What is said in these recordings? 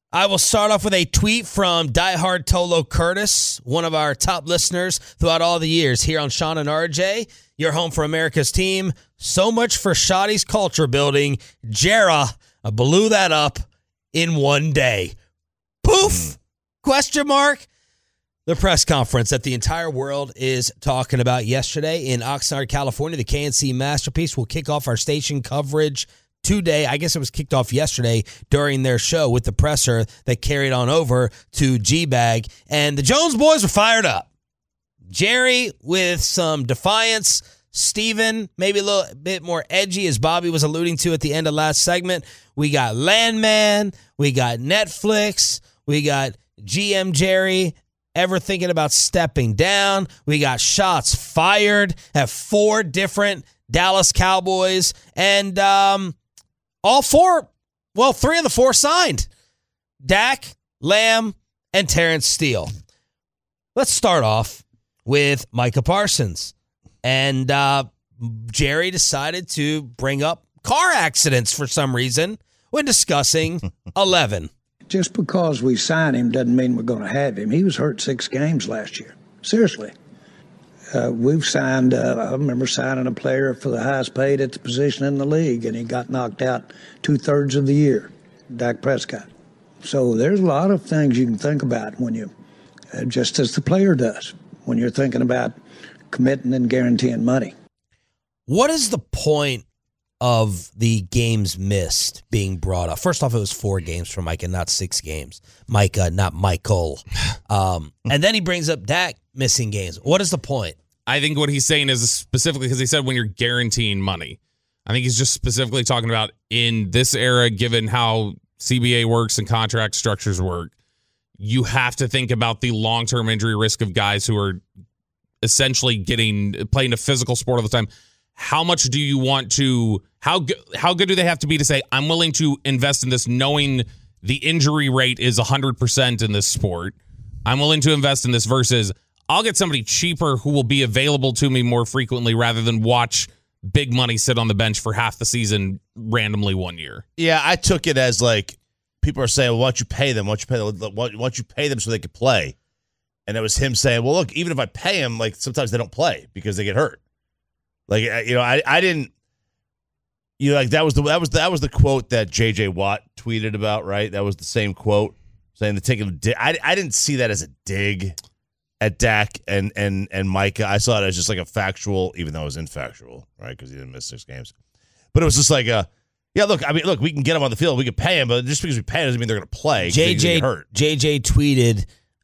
I will start off with a tweet from diehard Tolo Curtis, one of our top listeners throughout all the years here on Sean and RJ. Your home for America's team. So much for Shotty's culture building. Jera blew that up in one day. Poof! Question mark. The press conference that the entire world is talking about yesterday in Oxnard, California. The KNC Masterpiece will kick off our station coverage today. I guess it was kicked off yesterday during their show with the presser that carried on over to G-Bag. And the Jones boys were fired up. Jerry with some defiance. Steven maybe a little bit more edgy, as Bobby was alluding to at the end of last segment. We got Landman. We got Netflix. We got GM Jerry ever thinking about stepping down. We got shots fired at 4 different Dallas Cowboys. And all 4, well, 3 of the 4 signed. Dak, Lamb, and Terrence Steele. Let's start off with Micah Parsons. And Jerry decided to bring up car accidents for some reason when discussing 11. Just because we signed him doesn't mean we're going to have him. He was hurt 6 games last year. Seriously. We've signed, I remember signing a player for the highest paid at the position in the league, and he got knocked out 2/3 of the year, Dak Prescott. So there's a lot of things you can think about when you, just as the player does, when you're thinking about committing and guaranteeing money. What is the point of the games missed being brought up? First off, it was 4 games for Micah, not 6 games. Micah, not Michael. And then he brings up Dak missing games. What is the point? I think what he's saying is specifically because he said when you're guaranteeing money. I think he's just specifically talking about in this era, given how CBA works and contract structures work, you have to think about the long-term injury risk of guys who are essentially playing a physical sport all the time. How much do you want to, how good do they have to be to say, I'm willing to invest in this knowing the injury rate is 100% in this sport. I'm willing to invest in this versus I'll get somebody cheaper who will be available to me more frequently rather than watch big money sit on the bench for half the season randomly one year. Yeah, I took it as like people are saying, well, why don't you pay them? Why don't you pay them so they could play? And it was him saying, well, look, even if I pay them, like sometimes they don't play because they get hurt. Like, you know, I didn't, you know, like that was the quote that JJ Watt tweeted about, right? That was the same quote saying they're taking a dig. I didn't see that as a dig at Dak and Micah. I saw it as just like a factual, even though it was infactual, right? Because he didn't miss 6 games. But it was just like yeah, look, I mean, look, we can get him on the field, we can pay him, but just because we pay him doesn't mean they're going to play. JJ tweeted,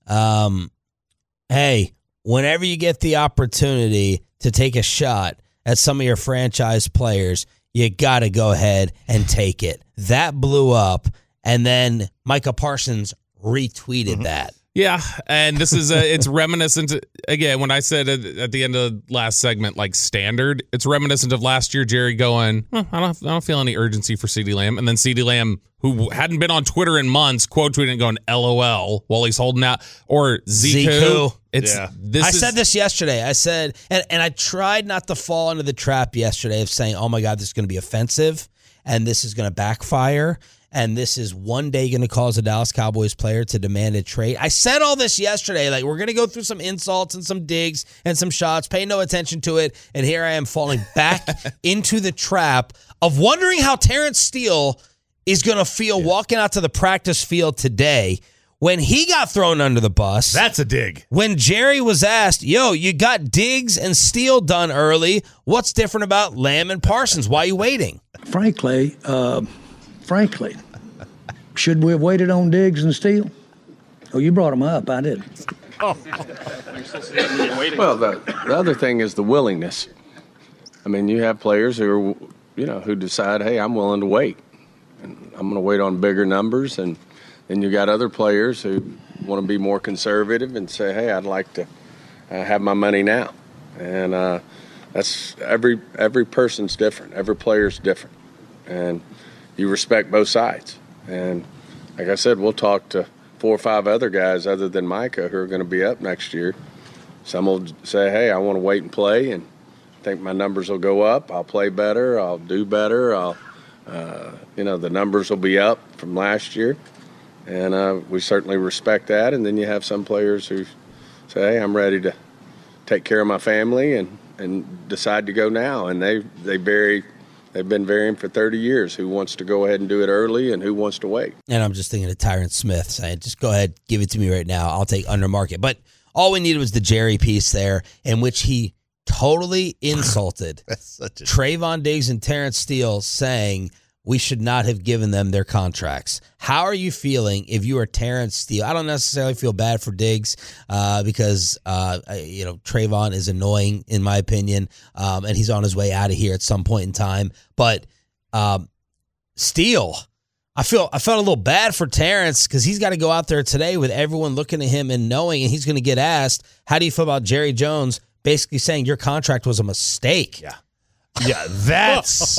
hey, whenever you get the opportunity to take a shot at some of your franchise players, you got to go ahead and take it. That blew up, and then Micah Parsons retweeted that. Yeah, and this is it's reminiscent, again, when I said at the end of last segment, like standard, it's reminiscent of last year, Jerry going, I don't feel any urgency for CeeDee Lamb. And then CeeDee Lamb, who hadn't been on Twitter in months, quote tweeting and going, LOL, while he's holding out. Or Ziku. I said this yesterday. I said, and I tried not to fall into the trap yesterday of saying, oh my God, this is going to be offensive, and this is going to backfire. And this is one day going to cause a Dallas Cowboys player to demand a trade. I said all this yesterday. Like, we're going to go through some insults and some digs and some shots. Pay no attention to it. And here I am falling back into the trap of wondering how Terrence Steele is going to feel walking out to the practice field today when he got thrown under the bus. That's a dig. When Jerry was asked, yo, you got Diggs and Steele done early. What's different about Lamb and Parsons? Why are you waiting? Frankly, should we have waited on Diggs and Steele? Oh, you brought them up. I didn't. Well, the other thing is the willingness. I mean, you have players who are, who decide, hey, I'm willing to wait. And I'm going to wait on bigger numbers. And then you got other players who want to be more conservative and say, hey, I'd like to have my money now. And that's every person's different. Every player's different. And you respect both sides. And like I said, we'll talk to 4 or 5 other guys other than Micah who are going to be up next year. Some will say, hey, I want to wait and play and think my numbers will go up. I'll play better. I'll do better. The numbers will be up from last year. And we certainly respect that. And then you have some players who say, hey, I'm ready to take care of my family and decide to go now. And they've been varying for 30 years who wants to go ahead and do it early and who wants to wait. And I'm just thinking of Tyron Smith saying, just go ahead, give it to me right now. I'll take under market. But all we needed was the Jerry piece there, in which he totally insulted Trayvon Diggs and Terrence Steele, saying we should not have given them their contracts. How are you feeling if you are Terrence Steele? I don't necessarily feel bad for Diggs because Trayvon is annoying in my opinion, and he's on his way out of here at some point in time. But Steele, I felt a little bad for Terrence because he's got to go out there today with everyone looking at him and knowing, and he's going to get asked, how do you feel about Jerry Jones basically saying your contract was a mistake? Yeah, that's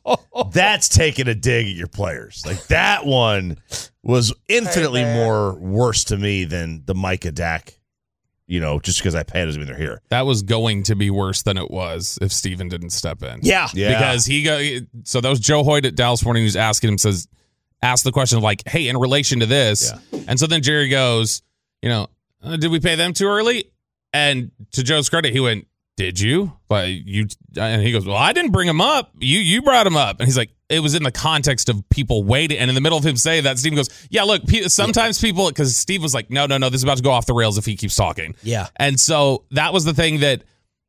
taking a dig at your players. Like, that one was infinitely more worse to me than the Micah Dak, just because I paid when they're here. That was going to be worse than it was if Steven didn't step in. Yeah. Because so that was Joe Hoyt at Dallas Morning News asking him, ask the question of like, hey, in relation to this. Yeah. And so then Jerry goes, did we pay them too early? And to Joe's credit, he went, did you? And he goes, well, I didn't bring him up. You brought him up. And he's like, it was in the context of people waiting. And in the middle of him saying that, Steve goes, yeah, look, sometimes people, because Steve was like, no, this is about to go off the rails if he keeps talking. Yeah. And so that was the thing that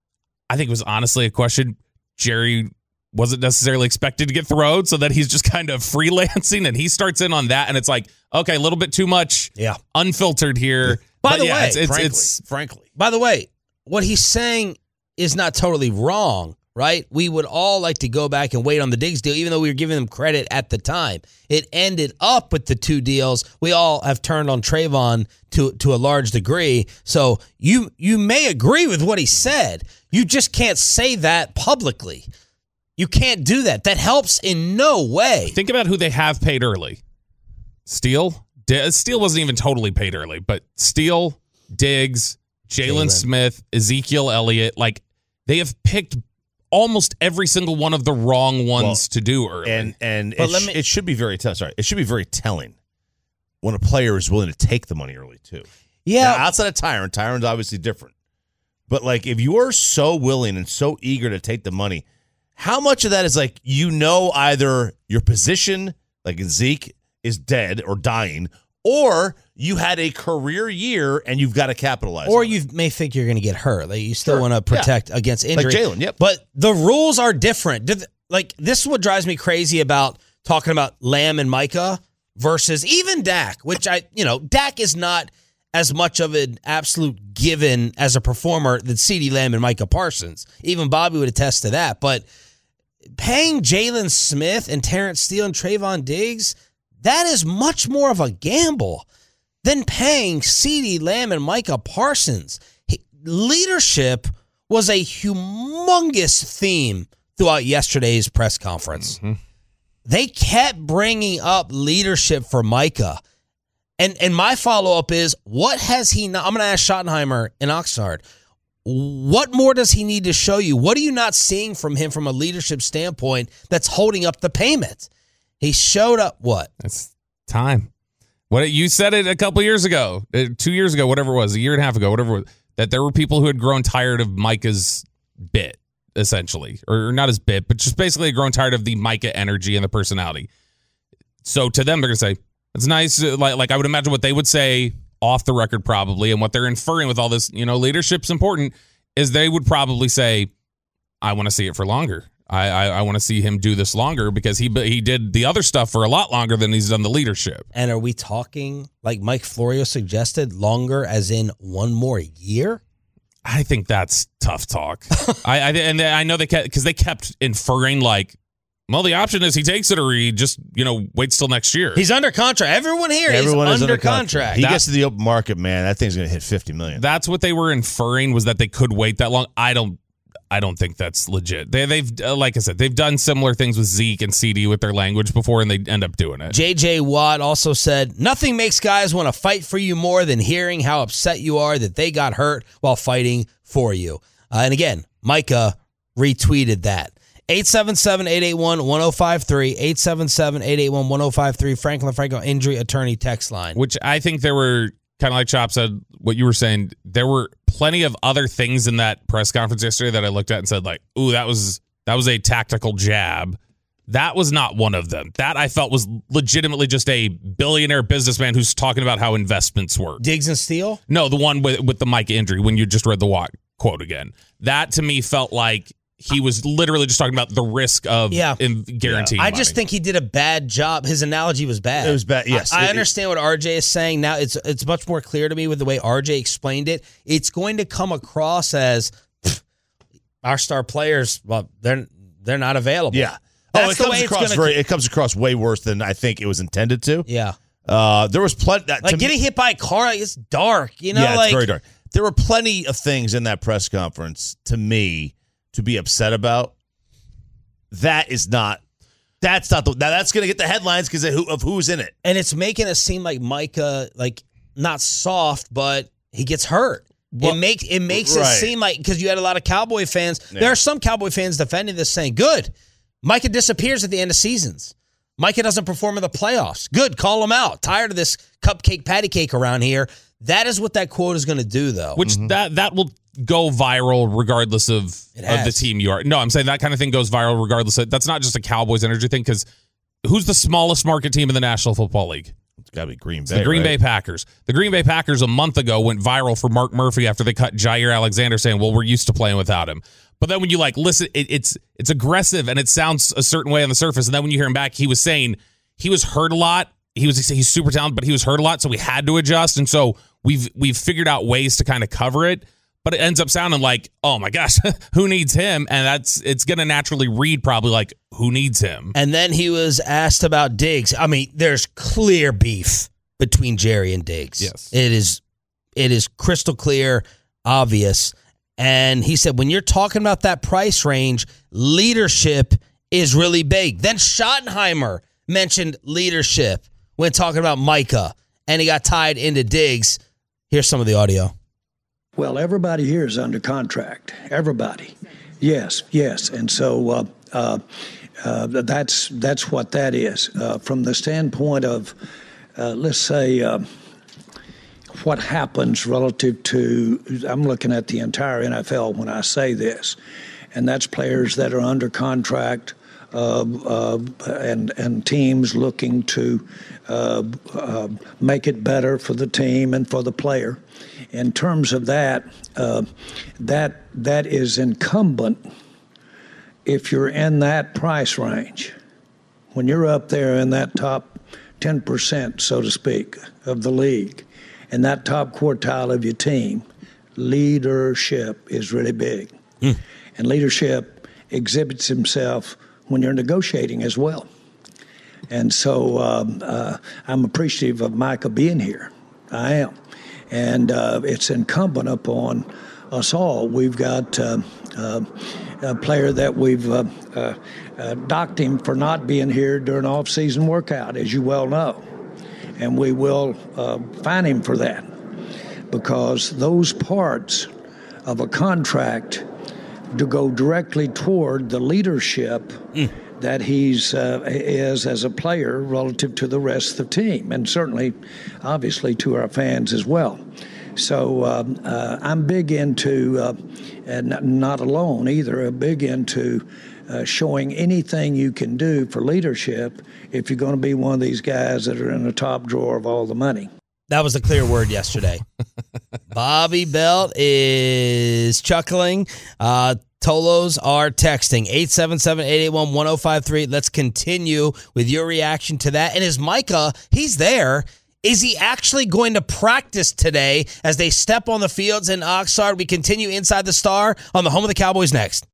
I think was honestly a question Jerry wasn't necessarily expected to get thrown, so that he's just kind of freelancing, and he starts in on that, and it's like, okay, a little bit too much unfiltered here. By the way, frankly. By the way, what he's saying is not totally wrong, right? We would all like to go back and wait on the Diggs deal, even though we were giving them credit at the time. It ended up with the two deals. We all have turned on Trayvon to a large degree. So you may agree with what he said. You just can't say that publicly. You can't do that. That helps in no way. Think about who they have paid early. Steele? Steele wasn't even totally paid early, but Steele, Diggs, Jalen Smith, Ezekiel Elliott, like, they have picked almost every single one of the wrong ones to do early. And it should be very it should be very telling when a player is willing to take the money early too. Yeah. Now, outside of Tyron's obviously different. But like, if you are so willing and so eager to take the money, how much of that is like, either your position, like Zeke, is dead or dying, or you had a career year and you've got to capitalize. Or you may think you're going to get hurt. Like, you still want to protect against injury. Like Jalen, yep. But the rules are different. Like, this is what drives me crazy about talking about Lamb and Micah versus even Dak, which Dak is not as much of an absolute given as a performer than CeeDee Lamb and Micah Parsons. Even Bobby would attest to that. But paying Jalen Smith and Terrence Steele and Trayvon Diggs, that is much more of a gamble than paying CeeDee Lamb and Micah Parsons. Leadership was a humongous theme throughout yesterday's press conference. Mm-hmm. They kept bringing up leadership for Micah. And my follow-up is, what has he not? I'm going to ask Schottenheimer and Oxnard. What more does he need to show you? What are you not seeing from him from a leadership standpoint that's holding up the payment? He showed up what? It's time. What you said it a couple years ago, 2 years ago, whatever it was, a year and a half ago, whatever it was, that there were people who had grown tired of Micah's bit, essentially. Or not his bit, but just basically grown tired of the Micah energy and the personality. So to them, they're going to say, it's nice. Like I would imagine what they would say off the record probably, and what they're inferring with all this, leadership's important, is they would probably say, I want to see it for longer. I want to see him do this longer, because he did the other stuff for a lot longer than he's done the leadership. And are we talking, like Mike Florio suggested, longer as in one more year? I think that's tough talk. I know they kept inferring like, well, the option is he takes it or he just, waits till next year. He's under contract. Everyone is under contract. He gets to the open market, man. That thing's going to hit $50 million. That's what they were inferring, was that they could wait that long. I don't think that's legit. They've like I said, they've done similar things with Zeke and CD with their language before, and they end up doing it. J.J. Watt also said, nothing makes guys want to fight for you more than hearing how upset you are that they got hurt while fighting for you. And again, Micah retweeted that. 877-881-1053, 877-881-1053, Franklin Franco Injury Attorney text line. Which I think there were, kind of like Chop said, what you were saying, there were plenty of other things in that press conference yesterday that I looked at and said, like, ooh, that was a tactical jab. That was not one of them. That I felt was legitimately just a billionaire businessman who's talking about how investments work. Diggs and Steele? No, the one with the Micah injury when you just read the quote again. That to me felt like he was literally just talking about the risk of guaranteeing I money. just think he did a bad job. His analogy was bad. It was bad, yes. I understand what RJ is saying. Now it's much more clear to me with the way RJ explained it. It's going to come across as our star players, well, they're not available. Yeah. That's the way it's going to. It comes across way worse than I think it was intended to. Yeah. There was plenty. Like getting hit by a car, it's dark. You know, it's very dark. There were plenty of things in that press conference to me to be upset about. That's not that's going to get the headlines because of who's in it. And it's making it seem like Micah, like not soft, but he gets hurt. Well, it makes it seem like, because you had a lot of Cowboy fans. Yeah. There are some Cowboy fans defending this saying, good, Micah disappears at the end of seasons. Micah doesn't perform in the playoffs. Good, call him out. Tired of this cupcake patty cake around here. That is what that quote is going to do, though. Which that will go viral regardless of the team you are. No, I'm saying that kind of thing goes viral regardless of. That's not just a Cowboys energy thing, because who's the smallest market team in the National Football League? It's got to be Green Bay. The Green Bay Packers. The Green Bay Packers a month ago went viral for Mark Murphy after they cut Jair Alexander, saying, well, we're used to playing without him. But then when you listen, it's aggressive and it sounds a certain way on the surface. And then when you hear him back, he was saying he was hurt a lot. He's super talented, but he was hurt a lot, so we had to adjust. And so we've figured out ways to kind of cover it. But it ends up sounding like, oh my gosh, who needs him? And it's going to naturally read probably like, who needs him? And then he was asked about Diggs. I mean, there's clear beef between Jerry and Diggs. Yes. It is crystal clear, obvious. And he said, when you're talking about that price range, leadership is really big. Then Schottenheimer mentioned leadership when talking about Micah, and he got tied into Diggs. Here's some of the audio. Well, everybody here is under contract. Everybody. Yes. And so that's what that is. From the standpoint of, let's say, what happens relative to, I'm looking at the entire NFL when I say this, and that's players that are under contract and teams looking to make it better for the team and for the player. In terms of that, that is incumbent if you're in that price range. When you're up there in that top 10%, so to speak, of the league, and that top quartile of your team, leadership is really big. And leadership exhibits himself when you're negotiating as well. And so I'm appreciative of Micah being here. I am. And it's incumbent upon us all. We've got a player that we've docked him for not being here during off-season workout, as you well know. And we will fine him for that, because those parts of a contract to go directly toward the leadership that he's is as a player relative to the rest of the team, and certainly, obviously, to our fans as well. So I'm big into, and not alone either, big into showing anything you can do for leadership if you're going to be one of these guys that are in the top drawer of all the money. That was the clear word yesterday. Bobby Belt is chuckling. Tolos are texting 877-881-1053. Let's continue with your reaction to that. And is Micah, he's there. Is he actually going to practice today as they step on the fields in Oxnard? We continue Inside the Star on the home of the Cowboys next.